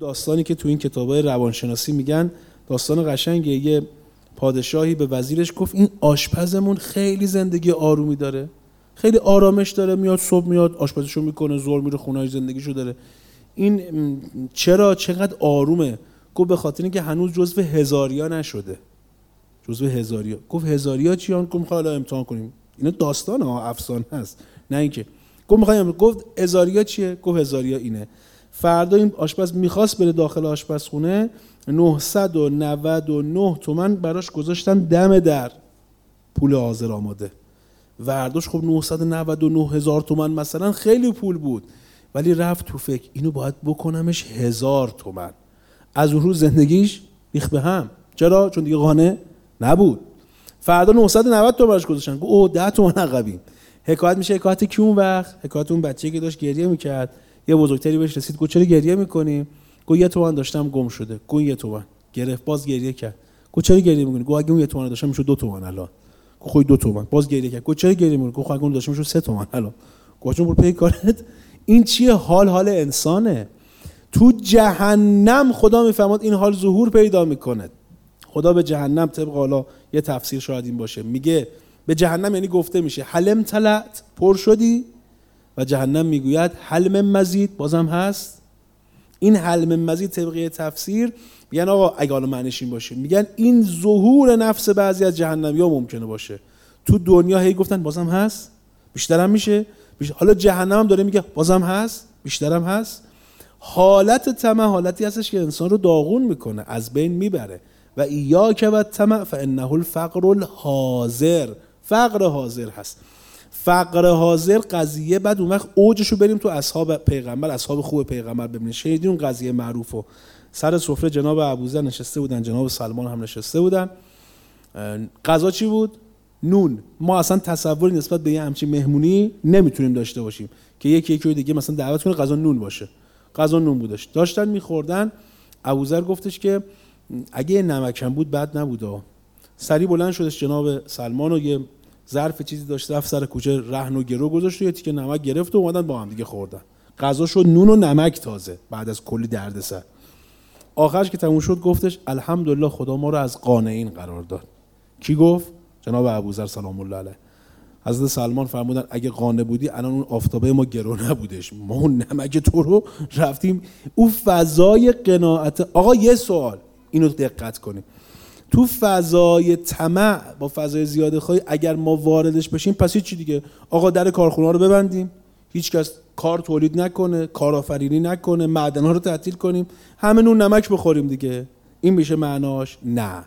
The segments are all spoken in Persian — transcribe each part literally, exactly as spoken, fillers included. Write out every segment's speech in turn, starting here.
داستانی که تو این کتابای روانشناسی میگن داستان قشنگه. یه پادشاهی به وزیرش گفت این آشپزمون خیلی زندگی آرومی داره، خیلی آرامش داره، میاد صبح میاد آشپزیشو میکنه، زور میره خونه‌اش زندگیشو داره، این چرا چقدر آرومه؟ گفت به خاطر اینکه هنوز جزو هزاریا نشده. جزو هزاریا. گفت هزاریا چیان؟ گفت میخوام الان امتحان کنیم. اینا داستان ها، افسانه هست، نه اینکه. گفت میخوایم. گفت هزاریا چیه؟ گفت هزاریا اینه. فردا این آشپز میخواست بره داخل آشپزخونه، نهصد و نود و نه تومن براش گذاشتن دم در، پول حاضر آماده. ورداش خب نهصد و نود و نه هزار تومن مثلا خیلی پول بود، ولی رفت تو فکر اینو باید بکنمش هزار تومن. از اون روز زندگیش ریخت به هم. چرا؟ چون دیگه قانع نبود. فردا نهصد و نود تومن براش گذاشتن. گفت اوه ده تومن عقبیم. حکایت میشه حکایت کی اون وقت؟ حکایت اون بچه‌ای که داشت گریه میکرد، یه بزرگتری بهش رسید گفت چرا گریه میکنی؟ گفت یه تومن داشتم گم شده. گفت یه تومن. گرفت باز گریه کرد. گفت چرا گریه میکنی؟ گفت اگه اون یه تومن داشتم میشد دو تومن الان. گفت خودی دو تومن. باز گریه کرد. گفت چرا گریه میکنی؟ گفت اگه اون داشتم میشد سه تومن الان. گفت چون برو پی کارت. این چیه؟ حال حال انسانه. تو جهنم خدا میفهمد این حال ظهور پیدا میکنه. خدا به جهنم طبق حالا یه تفسیر شاید این باشه، میگه به جهنم یعنی گفته میشه حلم تلت، پر شدی؟ و جهنم میگوید حلم مزید، بازم هست. این حلم مزید طبق تفسیر میگن آقا اگه حالا معنیش این باشه، میگن این ظهور نفس بعضی از جهنمی‌ها ممکنه باشه. تو دنیا هی گفتن بازم هست، بیشترم میشه، بیشتر. حالا جهنم هم داره میگه بازم هست، بیشترم هست. حالت طمع حالتی هستش که انسان رو داغون میکنه، از بین میبره. و ایاک و الطمع فانه الفقر الحاضر. فقر حاضر هست. فقر حاضر قضیه. بعد اون وقت اوجشو بریم تو اصحاب پیغمبر، اصحاب خوب پیغمبر ببینید. شنیدین اون قضیه معروفو؟ سر سفره جناب ابوذر نشسته بودن، جناب سلمان هم نشسته بودن. غذا چی بود؟ نون. ما اصلا تصوری نسبت به یه همچین مهمونی نمیتونیم داشته باشیم که یکی یکی دیگه مثلا دعوت کنه غذا نون باشه. غذا نون بودش، داشتن میخوردن. ابوذر گفتش که اگه نمک هم بود بد نبوده. سری بلند شدش جناب سلمان و یه ظرف چیزی داشت رفت سر کوچه رهن و گرو گذاشت و یه تیکه نمک گرفت و اومدن با هم دیگه خوردن. غذا شد نون و نمک تازه بعد از کلی دردسر. آخرش که تموم شد گفتش الحمدلله خدا ما رو از قانعین قرار داد. کی گفت؟ جناب ابوذر سلام الله علیه. حضرت سلمان فرمودن اگه قانع بودی الان اون آفتابه ما گرو نبودش، ما اون نمک تو رو رفتیم. او فضای قناعت. آقا یه سوال اینو دقت کنیم، تو فضای طمع با فضای زیاده خواهی اگر ما واردش بشیم پس چی دیگه؟ آقا در کارخونه رو ببندیم، هیچ کس کار تولید نکنه، کارآفرینی نکنه، معدن‌ها رو تعطیل کنیم، همه نون نمک بخوریم دیگه. این میشه معناش؟ نه.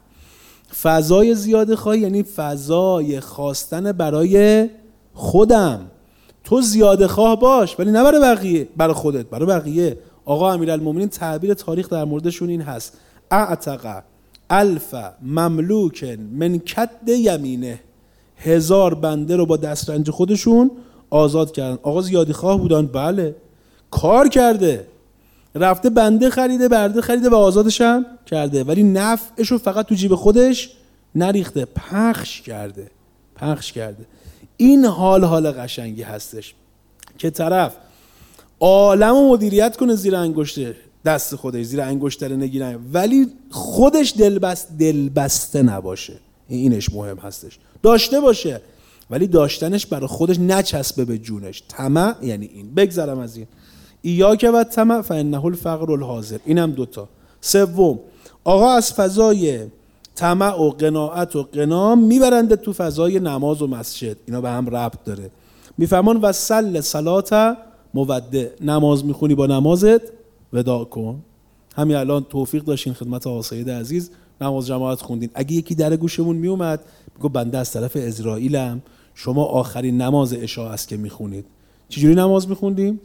فضای زیاده خواهی یعنی فضای خواستن برای خودم. تو زیاده خواه باش ولی نه برای بقیه، برای خودت، برای بقیه. آقا امیرالمومنین تعبیر تاریخ در موردشون این هست: اعتق الف مملوک من کد یمینه. هزار بنده رو با دسترنج خودشون آزاد کردن. آقا زیادی خواه بودن؟ بله. کار کرده، رفته بنده خریده، برده خریده و آزادش هم کرده، ولی نفعش رو فقط تو جیب خودش نریخته، پخش کرده. پخش کرده. این حال حال قشنگی هستش که طرف عالم رو مدیریت کنه زیر انگشته دست خودش، زیر انگشتر نگیرن، ولی خودش دلبست دلبسته نباشه. اینش مهم هستش. داشته باشه ولی داشتنش برای خودش نچسبه به جونش. طمع یعنی این. بگذرم از این. ایاک و الطمع فانه الفقر الحاضر. اینم دوتا. سوم، آقا از فضای طمع و قناعت و قنا میبرند تو فضای نماز و مسجد. اینا به هم ربط داره. میفهمون و صل صلات مودع. نماز میخونی با نمازت وداع کن. همین الان توفیق داشتین خدمت آقا سید عزیز نماز جماعت خوندین. اگه یکی در گوشمون میومد میگه بنده از طرف اسرائیلم، شما آخرین نماز عشاء است که میخونید. چجوری نماز میخوندیم؟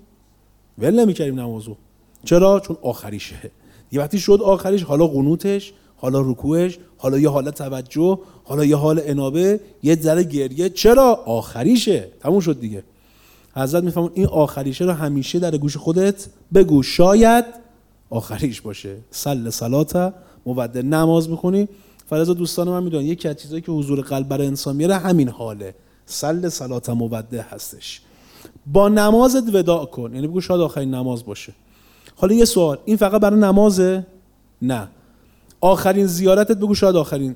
ول نمیکردیم نمازو. چرا؟ چون آخریشه. یه وقتی شد آخریش، حالا قنوتش، حالا رکوعش، حالا یه حالت توجه، حالا یه حال انابه، یه ذره گریه. چرا؟ آخریشه. تموم شد دیگه. حضرت میفهمون این آخریشه رو همیشه در گوش خودت بگو، شاید آخریش باشه. صل صلات مودع. نماز میخونی فرضا دوستان من میدونن یکی از چیزایی که حضور قلب برای انسان میاره همین حاله. صل صلات مودع هستش. با نمازت وداع کن، یعنی بگو شاید آخرین نماز باشه. حالا یه سوال، این فقط برای نمازه؟ نه. آخرین زیارتت بگو شاید آخرین.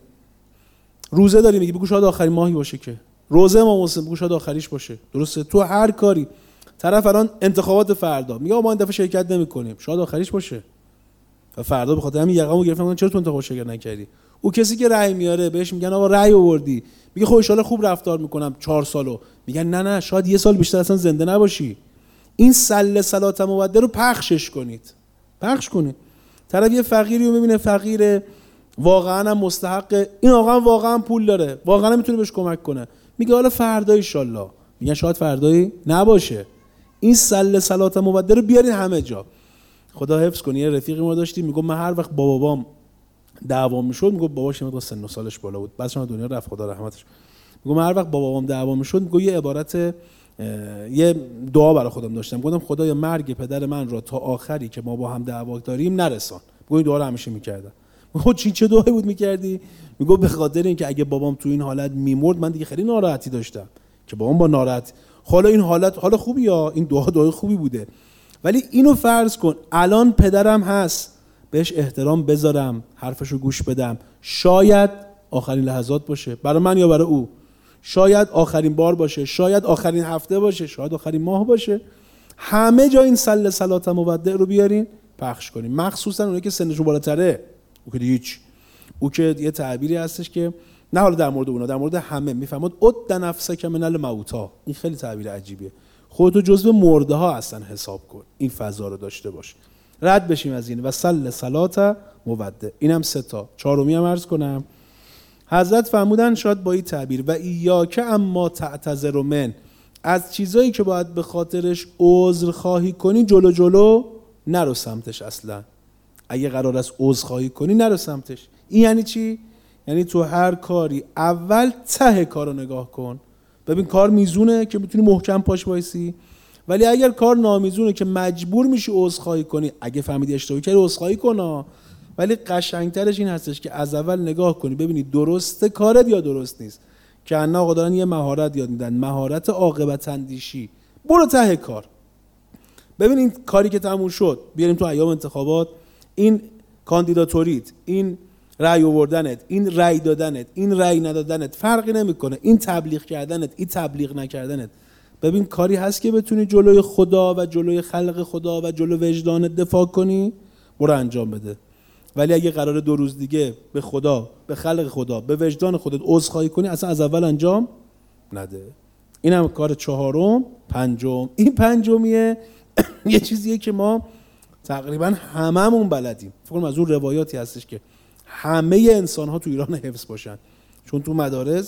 روزه داری میگی بگو شاید آخرین ماهی باشه که. روزه امام حسین بگو شاید آخریش باشه. درسته؟ تو هر کاری طرف الان انتخابات فردا میگه ما این دفعه شرکت نمی‌کنیم، شاید آخریش باشه. و فردا به خاطر همین یقه‌مو گرفتم چرا تو انتخابات شرکت نکردی؟ او کسی که رأی میاره بهش میگن آقا رأی آوردی، میگه خب ان شاءالله خوب رفتار میکنم چهار سالو، میگن نه نه شاید یه سال بیشتر اصلا زنده نباشی. این سله صلات مودع رو پخشش کنید، پخش کنید. طرف یه فقیری رو میبینه فقیره، واقعا هم مستحق، این آقا واقعا پول داره، واقعا میتونه بهش کمک کنه، میگه حالا فردا ان شاءالله، میگن شاید فردایی نباشه. این سله صلات مودع رو بیارید همه جا. خدا حفظ کنه. یه رفیقی ما داشتیم میگه من هر وقت با بابام دعوا میشد، میگه باباش مقدار سن و سالش بالا بود، بعدش هم دنیا رفت خدا رحمتش، میگه من هر وقت با بابام دعوا میشد، میگه یه عبارت یه دعا برای خودم داشتم، گفتم خدایا مرگ پدر من را تا آخری که ما با هم دعوا داریم نرسان. میگه این دعا رو همیشه میکردم. میگه چی چه دعایی بود میکردی؟ میگه به خاطر اینکه اگه بابام تو این حالت میمرد من دیگه خیلی ناراحتی داشتم که بابام با ناراحت، حالا این حالت حالا خوبی یا این دعا دعای خوبی بوده، ولی اینو فرض کن الان پدرم هست، بهش احترام بذارم، حرفشو گوش بدم، شاید آخرین لحظات باشه برای من یا برای او، شاید آخرین بار باشه، شاید آخرین هفته باشه، شاید آخرین ماه باشه. همه جا این سله صلات مودع رو بیارین پخش کنین، مخصوصا اونایی که سنشون بالاتره. او که هیچ، او که یه تعبیری هستش که نه حالا در مورد اونا، در مورد همه میفهمد عد نفسک من الموتی. این خیلی تعبیر عجیبیه. خودتو جزو مرده ها هستن حساب کن، این فضا رو داشته باش. رد بشیم از این و سل صلات مودع. اینم سه تا. چهارمی هم عرض کنم. حضرت فرمودن شاید با این تعبیر و ایاک اما تعتذر من، از چیزایی که باید به خاطرش عذر خواهی کنی جلو جلو نرو سمتش. اصلا اگه قرار است عذر خواهی کنی نرو سمتش. این یعنی چی؟ یعنی تو هر کاری اول ته کارو نگاه کن، ببین کار میزونه که میتونی محکم پاش وایسی، ولی اگر کار نامیزونه که مجبور میشی عذرخواهی کنی، اگه فهمیدی اشتباه کردی عذرخواهی کن، ولی قشنگترش این هستش که از اول نگاه کنی ببینی درسته کارت یا درست نیست. که انا آقا دارن یه مهارت یاد میدن، مهارت عاقبت اندیشی. برو ته کار، ببین این کاری که تموم شد، بیاریم تو ایام انتخابات، این کاندیداتوریت، این رأی آوردنت، این رأی دادنت، این رأی ندادنت فرقی نمیکنه، این تبلیغ کردنت، این تبلیغ نکردنت، ببین کاری هست که بتونی جلوی خدا و جلوی خلق خدا و جلو وجدانت دفاع کنی، برو انجام بده. ولی اگه قراره دو روز دیگه به خدا، به خلق خدا، به وجدان خودت عذرخواهی کنی، اصلا از اول انجام نده. اینم کار چهارم. پنجم، این پنجمیه یه چیزیه که ما تقریبا هممون بلدیم. فکر کنم از اون روایاتی هستش که همه انسان ها تو ایران حفظ باشن، چون تو مدارس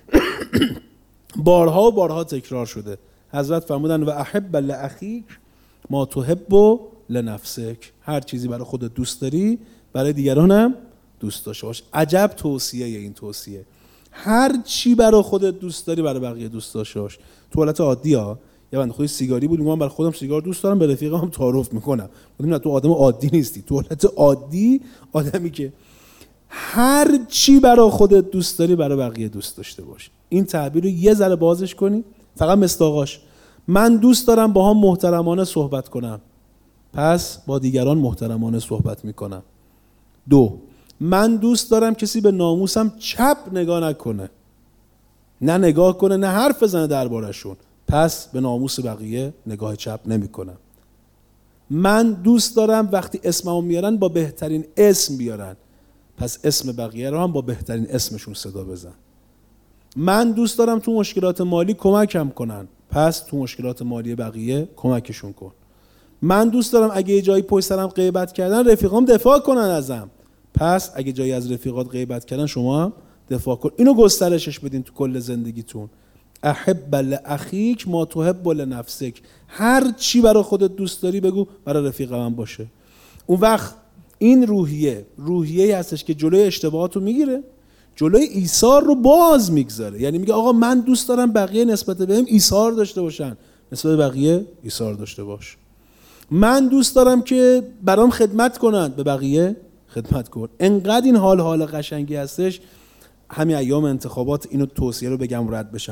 بارها و بارها تکرار شده. حضرت فرمودن و احب لاخیک ما تحب لنفسک، هر چیزی برای خودت دوست داری برای دیگرانم دوست داشته باش. عجب توصیه این توصیه. هر چی برای خودت دوست داری برای بقیه دوست داشته باش. تو حالت عادی ها، یا بنده خودی سیگاری بود، من برای خودم سیگار دوست دارم، به رفیقم هم تعارف میکنم. گفتم نه تو آدم عادی نیستی، تو حالت عادی آدمی که هر چی برای خودت دوست داری برای بقیه دوست داشته باش. این تعبیر رو یه ذره بازش کنی، فقط مصداقاش. من دوست دارم با هم محترمانه صحبت کنم، پس با دیگران محترمانه صحبت میکنم. دو، من دوست دارم کسی به ناموسم چپ نگاه نکنه، نه نگاه کنه نه حرف بزنه دربارشون، پس به ناموس بقیه نگاه چپ نمیکنم. من دوست دارم وقتی اسممو میارن با بهترین اسم بیارن، پس اسم بقیه رو هم با بهترین اسمشون صدا بزن. من دوست دارم تو مشکلات مالی کمکم کنن، پس تو مشکلات مالی بقیه کمکشون کن. من دوست دارم اگه یه جایی پشت سرم غیبت کردن رفیقام دفاع کنن ازم، پس اگه جایی از رفیقات غیبت کردن شما هم دفاع کن. اینو گسترشش بدین تو کل زندگیتون. احب لاخیک ما تحب لنفسک، هر چی برای خودت دوست داری بگو برای رفیقم هم باشه. اون وقت این روحیه روحیه‌ای هستش که جلوی اشتباهات رو میگیره، جلوی ایثار رو باز میگذاره. یعنی میگه آقا من دوست دارم بقیه نسبت بهم ایثار داشته باشن، نسبت بقیه ایثار داشته باش. من دوست دارم که برام خدمت کنن، به بقیه خدمت کن. انقدر این حال حال قشنگی هستش. همین ایام انتخابات اینو توصیه رو بگم رد بشم.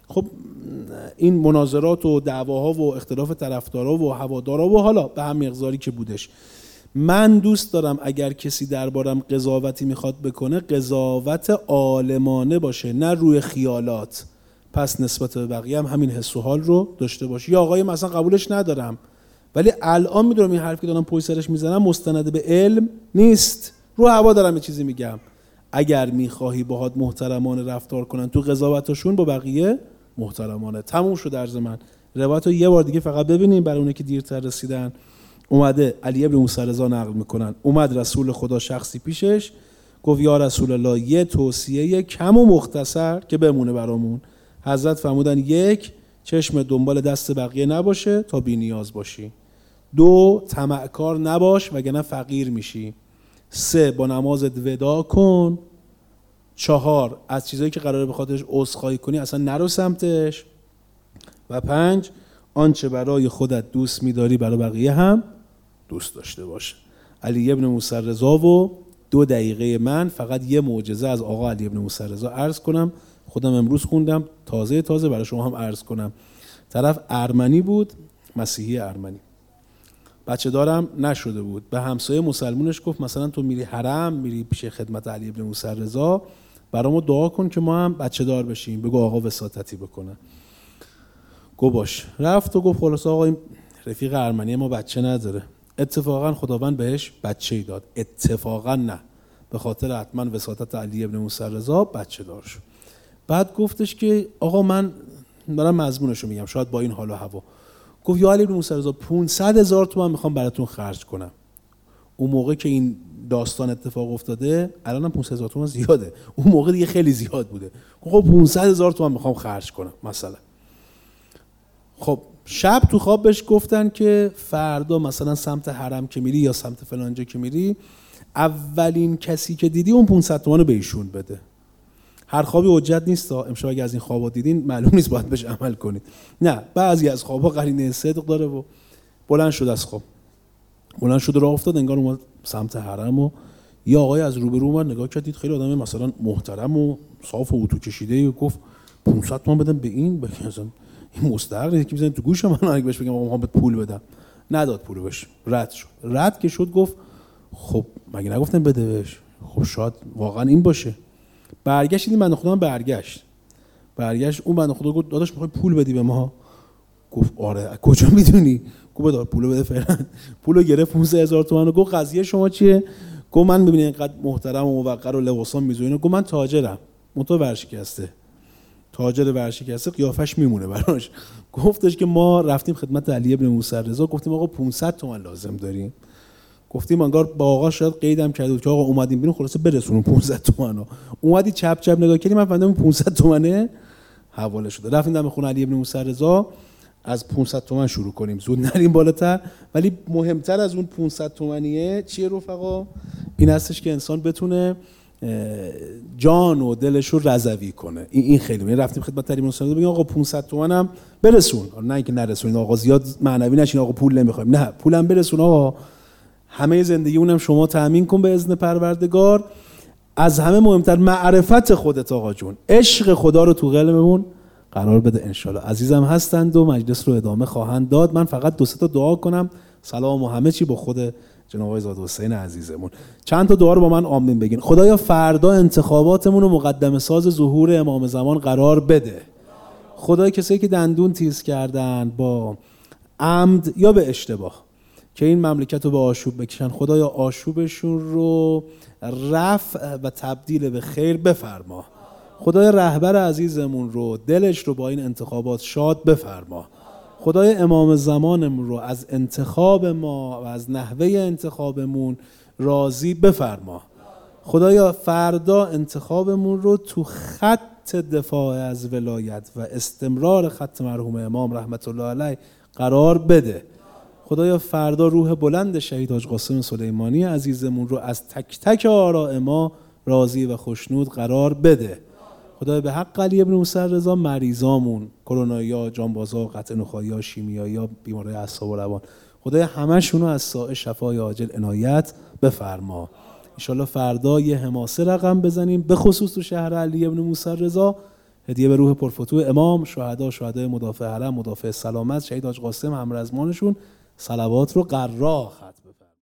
خب این مناظرات و دعواها و اختلاف طرفدارا و هوادارا و حالا به هم مقداری که بودش، من دوست دارم اگر کسی دربارم قضاوتی میخواد بکنه قضاوت عالمانه باشه، نه روی خیالات. پس نسبت به بقیه هم همین حس و حال رو داشته باشه. یا آقای مثلا قبولش ندارم ولی الان میدونم این حرفی که دارم پشت سرش میزنم مستند به علم نیست، رو هوا دارم یه چیزی میگم. اگر میخواهی باهات محترمانه رفتار کنن تو قضاوتاشون با بقیه محترمانه. تموم شد درز من. روایت رو یه بار دیگه فقط ببینیم برای اونایی که دیرتر رسیدن. اومده علی ابن موسی رضا نقل میکنن، اومد رسول خدا شخصی پیشش گفت یا رسول الله یه توصیه کم و مختصر که بمونه برامون. حضرت فرمودن یک، چشم دنبال دست بقیه نباشه تا بی نیاز باشی. دو، طمعکار نباش وگرنه فقیر میشی. سه، با نمازت ودا کن. چهار، از چیزایی که قراره به خاطرش عذرخواهی کنی اصلا نرو سمتش. و پنج، آنچه برای خودت دوست می‌داری برای بقیه هم دوست داشته باش. علی ابن موسی رضا و دو دقیقه من فقط یه معجزه از آقا علی ابن موسی رضا عرض کنم. خودم امروز خوندم، تازه تازه برای شما هم عرض کنم. طرف ارمنی بود، مسیحی ارمنی، بچه دارم نشده بود. به همسایه مسلمونش گفت مثلا تو میری حرم، میری پیش خدمت علی ابن موسی رضا، برامو دعا کن که ما هم بچه دار بشیم، بگو آقا وساطتی بکنه. گو باش. رفت و گفت خلاص آقا این رفیق ارمنی ما بچه نداره. اتفاقا خداوند بهش بچه‌ای داد. اتفاقا نه، به خاطر حتما وساطت علی ابن موسی رضا بچه دار شد. بعد گفتش که آقا من دارم مضمونشو میگم شاید با این حال و هوا. گفت یا علی ابن موسی رضا پانصد هزار تومان میخوام براتون خرج کنم. اون موقع که این داستان اتفاق افتاده الانم پانصد هزار تومان زیاده، اون موقع دیگه خیلی زیاد بوده. خب پانصد هزار تومان میخوام خرج کنم مثلا. خب شب تو خواب بهش گفتن که فردا مثلا سمت حرم که میری یا سمت فلانجا که میری اولین کسی که دیدی اون پانصد تومان رو به ایشون بده. هر خوابی حجت نیست. امشب اگه از این خوابا دیدین معلوم نیست باید بهش عمل کنید. نه، بعضی از خوابا قرینه صدق داره. و بلند شد از خواب، بلند شد راه افتاد، انگار اومد سمت حرم و یه آقای از روبرو اومد نگاه کرد، دید خیلی آدم مثلا محترم و صاف و اتو کشیده و گفت پانصد تومان بدم به این بگم مثلا این مستحق نیست که میزنه تو گوش من اگه بهش بگم آقا میخوام بهت پول بدم. نداد پولو بهش، رد شد. رد که شد گفت خب مگه نگفتم بده بهش؟ خب شاید واقعا این باشه. برگشت دیدیم بنده خدا برگشت. برگشت اون بنده خدا گفت داداش میخوای پول بدی به ما؟ گفت آره. کجا میدونی؟ گفت دار پولو بده فعلا. پولو گرفت پانصد هزار تومان. گفت قضیه شما چیه؟ گفت من ببینید اینقدر محترم و موقر و لباسام میذارین. گفت من تاجرم. منتها ورشکسته. تاجر ورشکسته قیافش میمونه براش. گفتش که ما رفتیم خدمت علی ابن موسی رضا گفتیم آقا پانصد تومان لازم داریم. گفتیم انگار با آقا شاید قیدم کرده که آقا اومدیم بیرون خلاصه برسونون پانصد تومانو. اومدی چپ چپ نگاه کردیم من فهمیدم پانصد تومانه حواله شده. رفتیم دم خونه علی ابن موسی رضا از پانصد تومان شروع کنیم، زود نریم بالاتر. ولی مهمتر از اون پانصد تومانیه چیه رفقا؟ این هستش که انسان بتونه جان و دلش رو رضوی کنه. این این خیلی مهمه. رفتیم خدمت علی ابن موسی رضا بگیم آقا پانصد تومانم برسون. نه اینکه نرسونید آقا زیاد معنوی نشین آقا پول نمیخوایم. نه، پولم برسون آقا، همه زندگی اونم شما تأمین کن به اذن پروردگار. از همه مهمتر معرفت خودت آقا جون، عشق خدا رو تو قلبمون قرار بده انشالله. عزیزم هستند و مجلس رو ادامه خواهند داد. من فقط دو سه تا دعا کنم. سلام و همه چی با خود جناب آقای زاده حسین عزیزمون. چند تا دعا رو با من آمین بگین. خدایا فردا انتخاباتمون رو مقدمه ساز ظهور امام زمان قرار بده. خدایا کسایی که دندون تیز کردن با عمد یا به اشتباه که این مملکت رو به آشوب بکشن، خدایا آشوبشون رو رفع و تبدیل به خیر بفرما. خدای رهبر عزیزمون رو دلش رو با این انتخابات شاد بفرما. خدای امام زمانمون رو از انتخاب ما و از نحوه انتخابمون راضی بفرما. خدایا فردا انتخابمون رو تو خط دفاع از ولایت و استمرار خط مرحوم امام رحمت الله علیه قرار بده. خدایا فردا روح بلند شهید حاج قاسم سلیمانی عزیزمون رو از تک تک آراء ما راضی و خوشنود قرار بده. خدایا به حق علی ابن موسی رضا مریضامون، کرونایا، جانبازا، قطع نخاعی، شیمیایی، بیماری اعصاب و روان، خدایا همشون رو از سائر شفای عاجل عنایت بفرما. ان شاءالله فردا یه حماسه رقم بزنیم، به خصوص تو شهر علی ابن موسی رضا هدیه به روح پرفتوح امام، شهدا، شهدای مدافع حرم، مدافع سلامت، شهید حاج قاسم، همرزمانشون، صلوات رو قرا ختم